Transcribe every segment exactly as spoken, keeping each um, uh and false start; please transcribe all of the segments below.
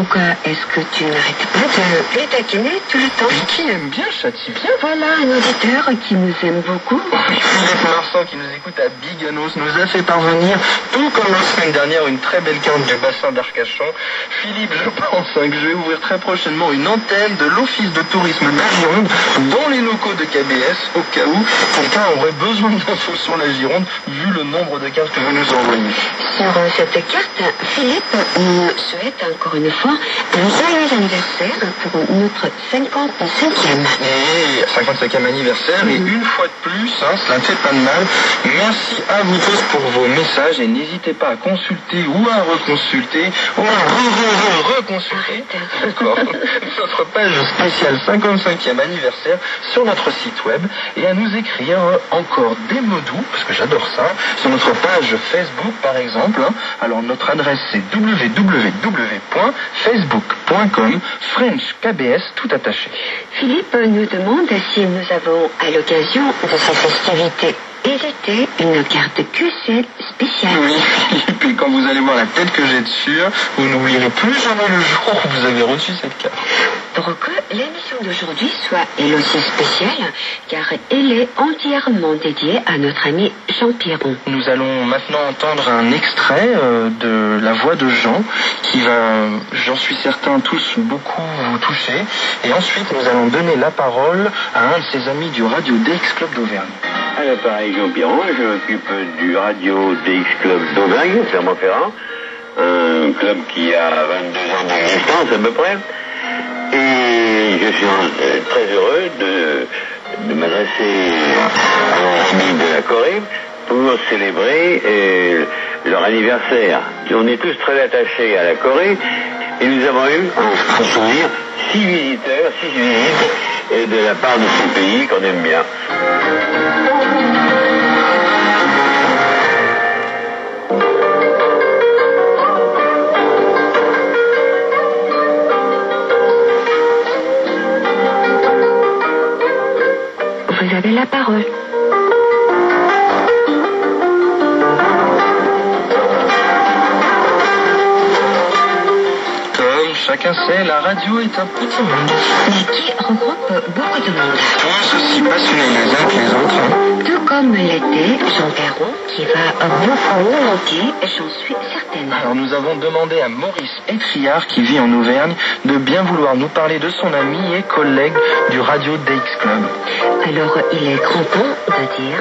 Pourquoi est-ce que tu n'arrêtes pas de les taquiner tout le temps? Mais qui aime bien châtie bien. Voilà un auditeur qui nous aime beaucoup. Philippe Marsan, qui nous écoute à Biganos, nous a fait parvenir, tout comme la semaine dernière, une très belle carte du bassin d'Arcachon. Philippe, je pense hein, que je vais ouvrir très prochainement une antenne de l'Office de tourisme de la Gironde dans les locaux de K B S, au cas où quelqu'un aurait besoin d'infos sur la Gironde, vu le nombre de cartes que vous nous envoyez. Sur euh, cette carte, Philippe nous souhaite encore une fois un joyeux anniversaire pour notre cinquante-cinquième. Et cinquante-cinquième anniversaire, et une fois de plus, hein, cela ne fait pas de mal. Merci à vous tous pour vos messages, et n'hésitez pas à consulter ou à reconsulter, ou à re-re-re-reconsulter, d'accord, notre page spéciale cinquante-cinquième anniversaire sur notre site web, et à nous écrire encore des mots doux, parce que j'adore ça, sur notre page Facebook par exemple. Hein. Alors notre adresse c'est w w w point facebook point com French K B S tout attaché. Philippe nous demande si nous avons, à l'occasion de sa festivité hésité, une carte Q C spéciale. Oui, Philippe, et quand vous allez voir la tête que j'ai dessus, vous n'oublierez plus jamais le jour où vous avez reçu cette carte. Pour que l'émission d'aujourd'hui soit elle aussi spéciale, car elle est entièrement dédiée à notre ami Jean Piron. Nous allons maintenant entendre un extrait euh, de la voix de Jean, qui va, j'en suis certain, tous beaucoup vous toucher. Et ensuite, nous allons donner la parole à un de ses amis du Radio D X Club d'Auvergne. À l'appareil Jean Piron, je m'occupe du Radio D X Club d'Auvergne, Clermont-Ferrand, un club qui a vingt-deux ans d'existence à peu près. Et je suis euh, très heureux de, de m'adresser à nos amis de la Corée pour célébrer euh, leur anniversaire. On est tous très attachés à la Corée et nous avons eu, en souvenir, six visiteurs, six visites et de la part de ce pays qu'on aime bien. Vous avez la parole. Comme chacun sait, la radio est un petit monde. Mais qui regroupe beaucoup de monde. Tous aussi passionnés les uns que les autres. Tout comme l'était Jean Piron, qui va beaucoup nous manquer, j'en suis certaine. Alors nous avons demandé à Maurice Etriard, qui vit en Auvergne, de bien vouloir nous parler de son ami et collègue du Radio D X Club. Alors il est grand temps de dire...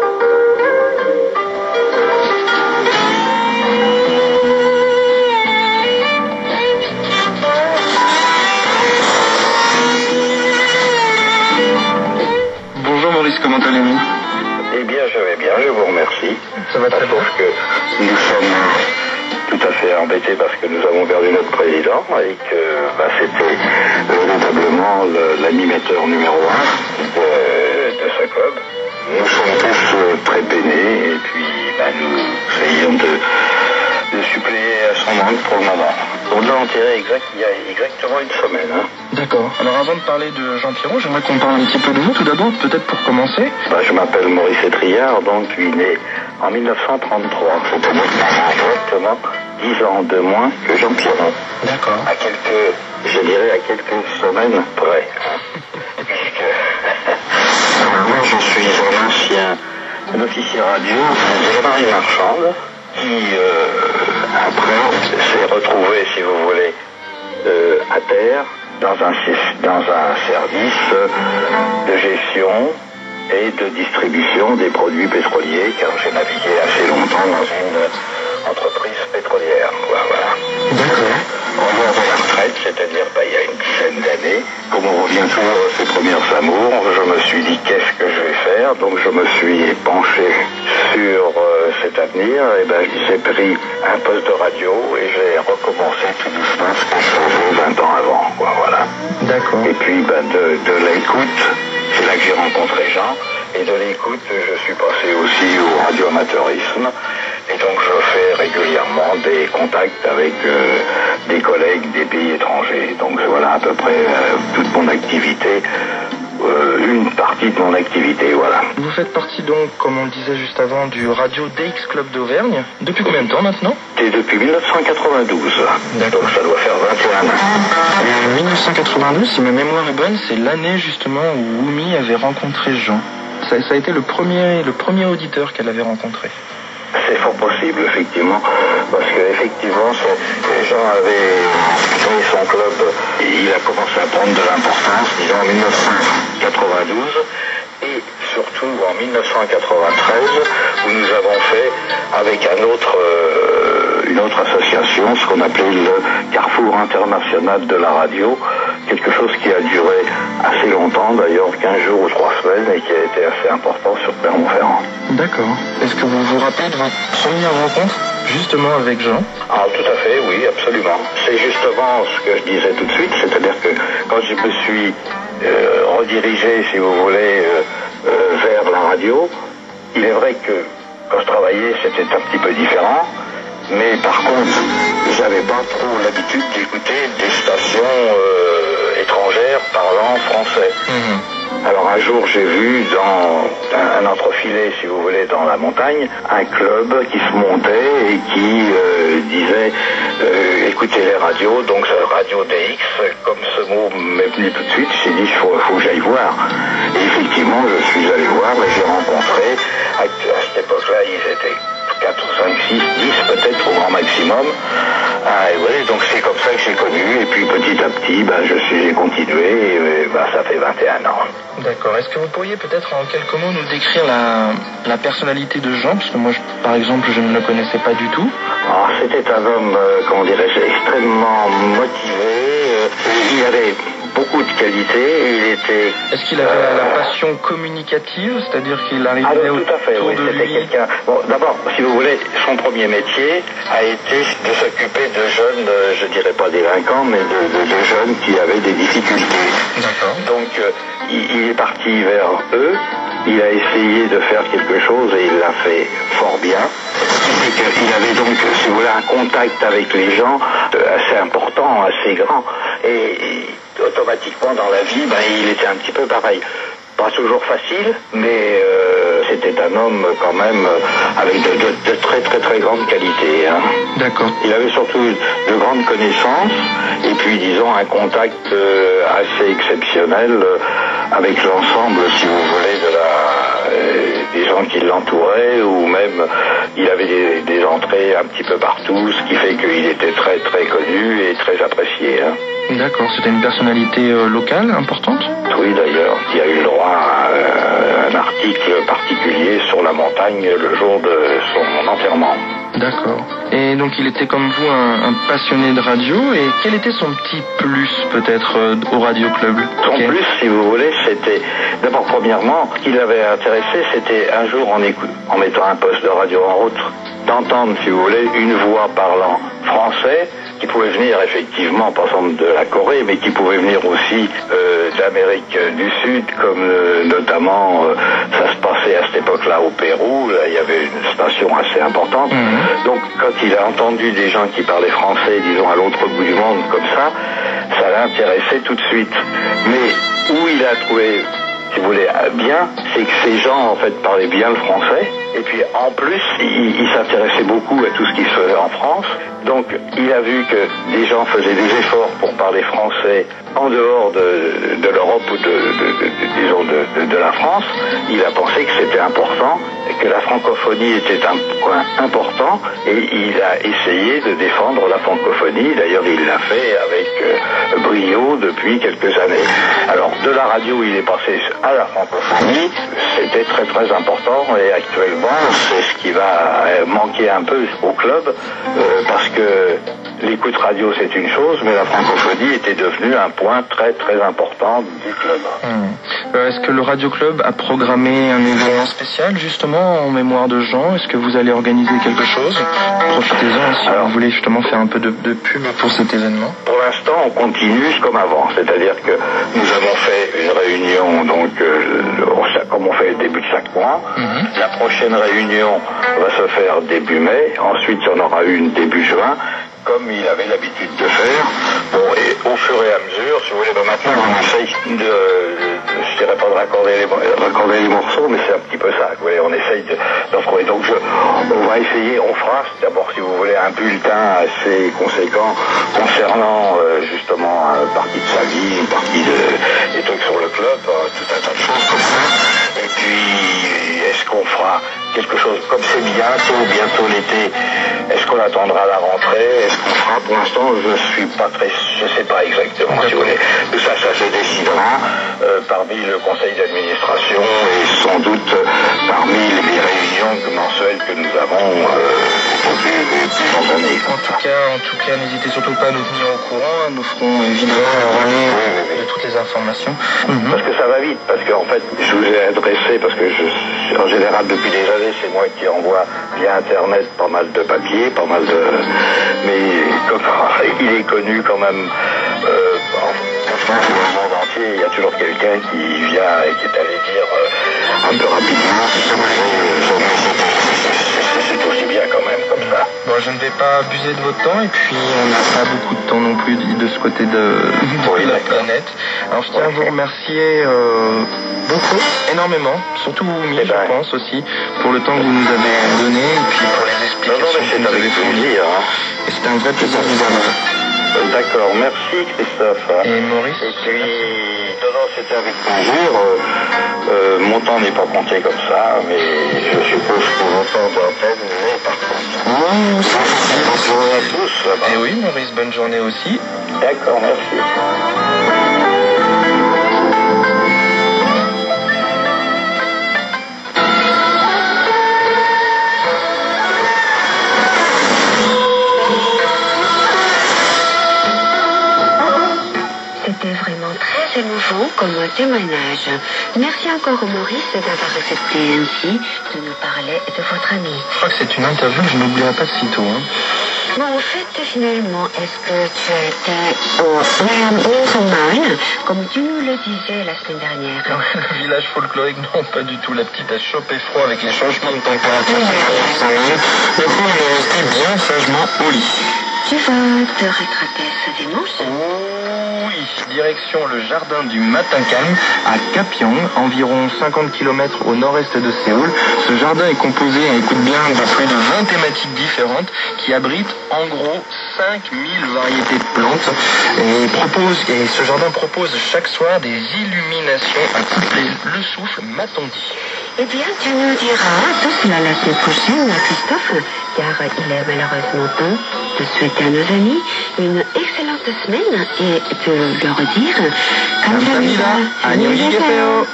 Bonjour Maurice, comment allez-vous? Eh bien, je vais bien, je vous remercie. Ça va très bien. Sauf que nous sommes tout à fait embêtés parce que nous avons perdu notre président et que bah, c'était véritablement le- l'animateur numéro un de, de ce club. Nous sommes tous euh, très peinés et puis bah, nous essayons de, de suppléer à son manque pour le moment. On l'a enterré exact, il y a exactement une semaine. Hein. D'accord. Alors avant de parler de Jean Piron, j'aimerais qu'on parle un petit peu de vous tout d'abord, peut-être pour commencer. Bah, je m'appelle Maurice Etriard, donc je suis né en mille neuf cent trente-trois. C'est-à-dire exactement dix ans de moins que Jean Piron. D'accord. À quelques, je dirais à quelques semaines près. Puisque moi je suis un ancien un officier radio de la marine marchande qui euh, après s'est retrouvé, si vous voulez, euh, à terre dans un, sy- dans un service de gestion et de distribution des produits pétroliers, car j'ai navigué assez longtemps dans une entreprise pétrolière. Voilà. D'accord. En dehors de la retraite, c'est-à-dire bah, il y a une dizaine d'années, comme on revient toujours à ses premières amours, je me suis dit qu'est-ce que je vais faire, donc je me suis penché sur euh, cet avenir, et ben j'ai pris un poste de radio et j'ai recommencé tout doucement ce que je faisais vingt ans avant, quoi, voilà. D'accord. Et puis ben, de, de l'écoute, c'est là que j'ai rencontré Jean, et de l'écoute, je suis passé aussi au radioamateurisme. Et donc je fais régulièrement des contacts avec euh, des collègues des pays étrangers. Donc voilà à peu près euh, toute mon activité euh, une partie de mon activité, voilà. Vous faites partie donc, comme on le disait juste avant, du Radio D X Club d'Auvergne. Depuis combien de temps maintenant? C'est depuis mille neuf cent quatre-vingt-douze. D'accord. Donc ça doit faire vingt et un ans. En mille neuf cent quatre-vingt-douze, si ma mémoire est bonne, c'est l'année justement où Oumi avait rencontré Jean. Ça, ça a été le premier, le premier auditeur qu'elle avait rencontré. C'est fort possible, effectivement, parce qu'effectivement, Jean avait créé son club, et il a commencé à prendre de l'importance, disons, en mille neuf cent quatre-vingt-douze, et surtout en mille neuf cent quatre-vingt-treize, où nous avons fait, avec un autre, euh, une autre association, ce qu'on appelait le Carrefour international de la radio, quelque chose qui a duré assez longtemps, d'ailleurs quinze jours ou trois semaines, et qui a été assez important sur Clermont-Ferrand. D'accord. Est-ce que vous vous rappelez de votre première rencontre, justement avec Jean? Ah, tout à fait, oui, absolument. C'est justement ce que je disais tout de suite, c'est-à-dire que quand je me suis euh, redirigé, si vous voulez, euh, euh, vers la radio, il est vrai que quand je travaillais, c'était un petit peu différent, mais par contre, j'avais pas trop l'habitude d'écouter des stations euh, étrangères parlant français. Mmh. Alors un jour, j'ai vu dans un, un entrefilet, si vous voulez, dans la montagne, un club qui se montait et qui euh, disait euh, écoutez les radios, donc Radio D X, comme ce mot m'est venu tout de suite, j'ai dit il faut, faut que j'aille voir. Et effectivement, je suis allé voir et j'ai rencontré, à, à cette époque-là, ils étaient quatre, cinq, six, dix peut-être au grand maximum. Ah, et oui, donc c'est comme ça que j'ai connu, et puis petit à petit, ben, je suis, j'ai continué, et ben, ça fait vingt et un ans. D'accord. Est-ce que vous pourriez peut-être en quelques mots nous décrire la, la personnalité de Jean? Parce que moi, je, par exemple, je ne le connaissais pas du tout. Alors, c'était un homme, euh, comment dirais-je, extrêmement motivé. Euh, il avait beaucoup de qualités. Il était. Est-ce qu'il avait euh, la passion communicative, c'est-à-dire qu'il arrivait ah, autour tout à fait, oui, de c'était lui quelqu'un. Bon, d'abord, si vous voulez, son premier métier a été de s'occuper de jeunes, euh, je dirais pas délinquants, mais de, de, de jeunes qui avaient des difficultés. D'accord. Donc, euh, il, il est parti vers eux. Il a essayé de faire quelque chose et il l'a fait fort bien. Il avait donc, si vous voulez, un contact avec les gens assez important, assez grand. Et, et automatiquement, dans la vie, ben, il était un petit peu pareil. Pas toujours facile, mais euh, c'était un homme quand même avec de, de, de très très très grandes qualités. Hein. D'accord. Il avait surtout de grandes connaissances et puis disons un contact euh, assez exceptionnel euh, avec l'ensemble, si vous voulez, de la, euh, des gens qui l'entouraient, ou même il avait des, des entrées un petit peu partout, ce qui fait qu'il était très très connu et très apprécié. Hein. D'accord, c'était une personnalité euh, locale importante? Oui, d'ailleurs, qui a eu le droit à euh, un article particulier sur la montagne le jour de son enterrement. D'accord. Et donc il était comme vous un, un passionné de radio, et quel était son petit plus peut-être euh, au Radio Club? Son okay. plus, si vous voulez, c'était d'abord premièrement, ce qui l'avait intéressé, c'était un jour en, écoute, en mettant un poste de radio en route, d'entendre, si vous voulez, une voix parlant français, qui pouvait venir effectivement, par exemple de la Corée, mais qui pouvait venir aussi euh, d'Amérique du Sud, comme euh, notamment euh, ça se passait à cette époque-là au Pérou. Là, il y avait une station assez importante. Mmh. Donc quand il a entendu des gens qui parlaient français, disons à l'autre bout du monde comme ça, ça l'a intéressé tout de suite. Mais où il a trouvé, si vous voulez, bien, c'est que ces gens en fait parlaient bien le français. Et puis en plus, il, il s'intéressait beaucoup à tout ce qui se faisait en France. Donc il a vu que des gens faisaient des efforts pour parler français en dehors de, de l'Europe ou de, de, de, de, disons de, de, de la France. Il a pensé que c'était important, que la francophonie était un point important, et il a essayé de défendre la francophonie. D'ailleurs, il l'a fait avec euh, brio depuis quelques années. Alors de la radio, il est passé à la francophonie. C'était très très important, et actuellement c'est ce qui va manquer un peu au club, euh, parce que l'écoute radio c'est une chose, mais la francophonie était devenue un point très très important du club. Mmh. Euh, est-ce que le Radio Club a programmé un événement spécial justement en mémoire de Jean? Est-ce que vous allez organiser quelque chose? Profitez-en si Alors, vous voulez justement faire un peu de, de pub pour cet événement. Pour l'instant on continue comme avant, c'est-à-dire que nous avons fait une réunion, donc euh, comme on fait le début de chaque mois. Mmh. La prochaine réunion va se faire début mai, ensuite il y en aura une début juin, comme il avait l'habitude de faire. Bon, et au fur et à mesure, si vous voulez, ben maintenant on essaye de, de, je dirais pas de raccorder les, raccorder les morceaux, mais c'est un petit peu ça. Vous voyez, on essaye de, d'en trouver. Donc je, on va essayer, on fera d'abord, si vous voulez, un bulletin assez conséquent concernant euh, justement une partie de sa vie, une partie de, des trucs sur le club, euh, tout un tas de choses comme ça. Et puis, est-ce qu'on fera quelque chose comme c'est bientôt, bientôt l'été, est-ce qu'on attendra la rentrée, est-ce qu'on fera, pour l'instant, je suis pas très, je sais pas exactement, si vous voulez. Tout ça, ça se décidera euh, parmi le conseil d'administration et sans doute euh, parmi les réunions mensuelles que nous avons euh, depuis plusieurs années. En tout cas, en tout cas, n'hésitez surtout pas à nous tenir au courant, hein. Nous ferons évidemment un relais oui, oui, oui. de toutes les informations. Mm-hmm. Parce que ça va vite, parce qu'en fait, je vous ai adressé, parce que je, en général, depuis des années, c'est moi qui envoie via Internet pas mal de papiers, pas mal de... Mais comme il est connu quand même euh, en France ou dans le monde entier, il y a toujours quelqu'un qui vient et qui est allé dire euh, un peu rapidement, c'est aussi bien quand même, comme ça. Bon, je ne vais pas abuser de votre temps, et puis on n'a pas beaucoup de temps non plus de ce côté de, de oui, la planète. Alors je tiens à vous remercier euh, beaucoup, énormément, surtout vous, Mille, je pense aussi, pour le temps que vous nous avez donné, et puis pour les explications non, non, que vous avez fournies. Hein. Et c'était un vrai plaisir de vous avoir. D'accord, merci Christophe. Et Maurice. Et puis, non, non, c'était avec plaisir. Euh, euh, mon temps n'est pas compté comme ça, mais je suppose que mon temps d'antenne n'est pas compté. Bonne journée à tous. Là-bas. Et oui, Maurice, bonne journée aussi. D'accord, merci. C'était vraiment très émouvant comme témoignage. Merci encore au Maurice d'avoir accepté ainsi de nous parler de votre ami. Je crois que c'est une interview que je n'oublierai pas sitôt. Hein. Bon, en fait, finalement, est-ce que tu as été au Wellington, comme tu nous le disais la semaine dernière? Le village folklorique, non, pas du tout. La petite a chopé froid avec les changements de température. Le coup, il est resté bien sagement au lit. Tu vas te rattraper ce dimanche? Oui, direction le jardin du Matin Calme à Kapyong, environ cinquante kilomètres au nord-est de Séoul. Ce jardin est composé, écoute bien, de plus de vingt thématiques différentes qui abritent en gros cinq mille variétés de plantes et, propose, et ce jardin propose chaque soir des illuminations à couper le souffle, m'a-t-on dit. Eh bien, tu nous diras tout cela la semaine prochaine, Christophe, car il est malheureusement temps de souhaiter à nos amis une excellente semaine et de leur dire 감사합니다. 안녕히 계세요.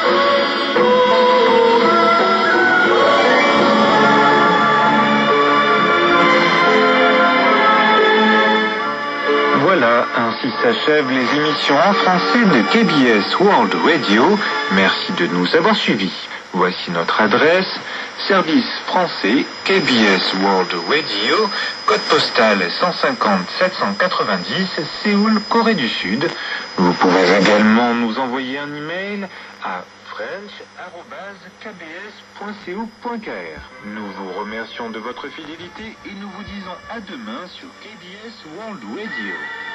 Voilà, ainsi s'achèvent les émissions en français de K B S World Radio. Merci de nous avoir suivis. Voici notre adresse, service français K B S World Radio, code postal cent cinquante sept cent quatre-vingt-dix, Séoul, Corée du Sud. Vous pouvez également nous envoyer un email à french arobase k b s point co point k r. Nous vous remercions de votre fidélité et nous vous disons à demain sur K B S World Radio.